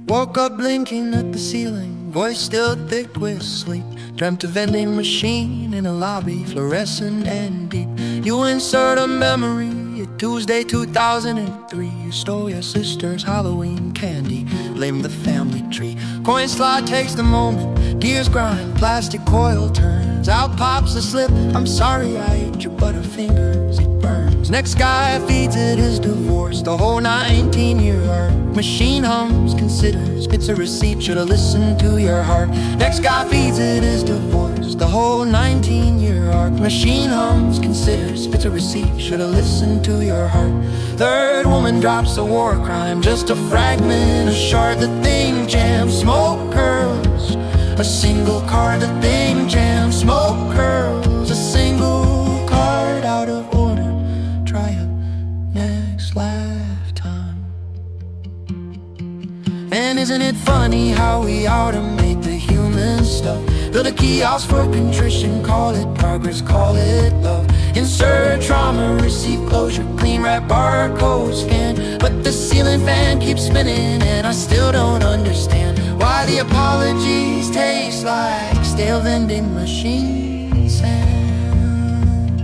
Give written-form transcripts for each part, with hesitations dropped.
Woke up blinking at the ceiling, voice still thick with sleep. Dreamt a vending machine in a lobby, fluorescent and deep. You insert a memory, a Tuesday 2003. You stole your sister's Halloween candy, blame the family tree. Coin slot takes the moment, gears grind, plastic coil turns. Out pops a slip, I'm sorry I ate your butterfingers, it burns. Next guy feeds it his divorce, the whole 19-year arc. Machine hums, considers, spits a receipt, should've listened to your heart. Next guy feeds it his divorce, the whole 19-year arc. Machine hums, considers, spits a receipt, should've listened to your heart. Third woman drops a war crime, just a fragment, a shard, the thing jams. Smoke curls, a single card, the thing jams. Smoke curls, a single card out of order. Try it next lifetime. And isn't it funny how we automate the human stuff? Build a kiosk for contrition, call it progress, call it love. Insert trauma, receive closure, clean wrap, barcode scan. But the ceiling fan keeps spinning and I still don't understand why the apologies taste like stale vending machine sand.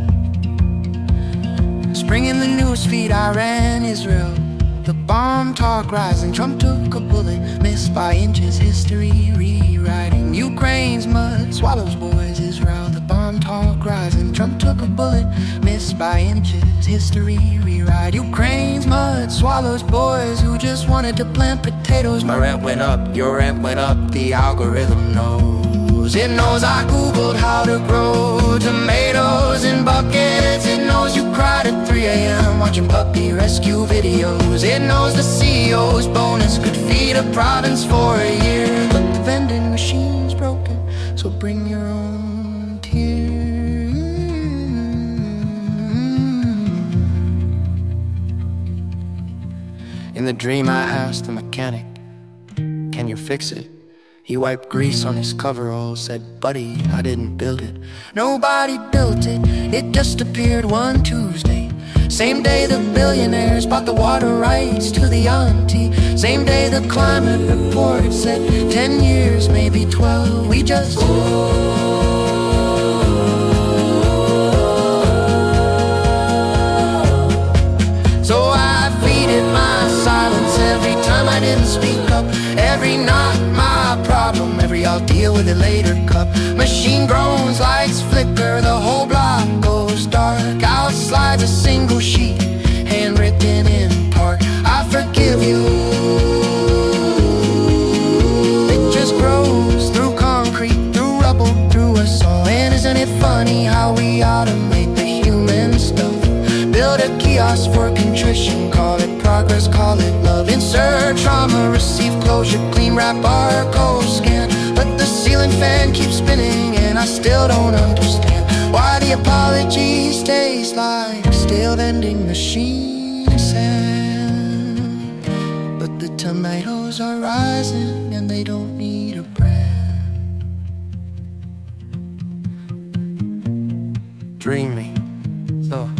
Spring in the newsfeed, Iran, Israel. The bomb talk rising, Trump took a bullet, missed by inches, history rewriting. Ukraine's mud swallows boys, Israel. The bomb talk rising, Trump took a bullet, missed by inches, history rewrite. Ukraine's mud swallows boys who just wanted to plant potatoes. My rent went up, your rent went up, the algorithm knows. It knows I googled how to grow tomatoes in buckets. It knows you cried at 3 a.m. watching puppy rescue videos. It knows the CEO's bonus could feed a province for a year. But the vending machine's broken, so bring your own tears. In the dream I asked the mechanic, can you fix it? He wiped grease on his coveralls, said, buddy, I didn't build it. Nobody built it, it just appeared one Tuesday. Same day the billionaires bought the water rights to the Yanti. Same day the climate report said 10 years, maybe 12. We just So I feed it my silence every time I didn't speak up. Every not my problem, every I'll deal with it later cup. Machine groans, lights flicker, the whole block goes dark. Out slides a single sheet, handwritten in part. I forgive you. It just grows through concrete, through rubble, through us all. And isn't it funny how we automate the human stuff? Build a kiosk for contrition, call it progress, call it love. Insert trauma, receive closure, clean wrap, barcode scan. But the ceiling fan keeps spinning and I still don't understand why the apology stays like stale vending machine sand. But the tomatoes are rising and they don't need a brand. Dreamy, so